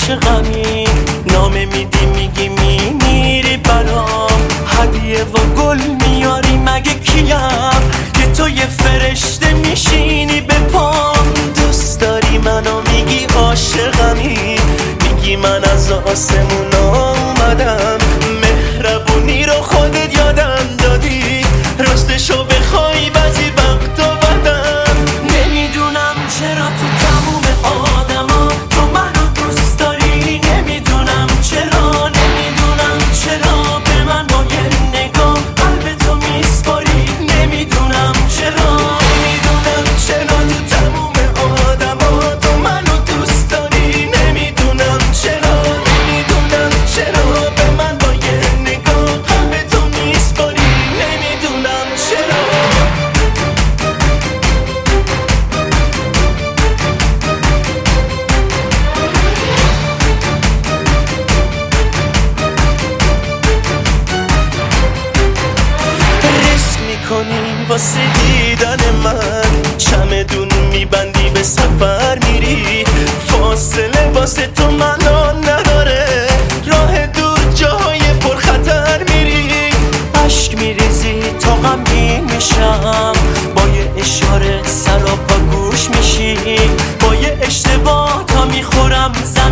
عاشقمی، نامه میدی میگی میمیری برام، هدیه و گل میاری مگه کیم که تو یه فرشته میشینی به پام. دوست داری منو میگی عاشقمی، میگی من از آسمون اومدم، مهربونی رو خودت یادم دادی، راستشو بخوای بعضی وقتا بدم. نمیدونم چرا تو تموم آدما تو منو دوست داری، نمیدونم چرا، نمیدونم چرا به من با یه نگاه قلب تو میسپاری، نمیدونم چرا، نمیدونم چرا تو تموم آدما تو منو دوست داری، نمیدونم چرا، نمیدونم چرا به من با یه نگاه قلب تو میسپاری، نمیدونم چرا. ریسک میکنی واسه دیدن من، چمدون میبندی به سفر میری، فاصله واسه تو معنا نداره، راه دور جای پرخطر میری، عشق میریزی تا غمگین میشم، با یه اشاره سر و پا گوش میشی، با یه اشتباه تا میخورم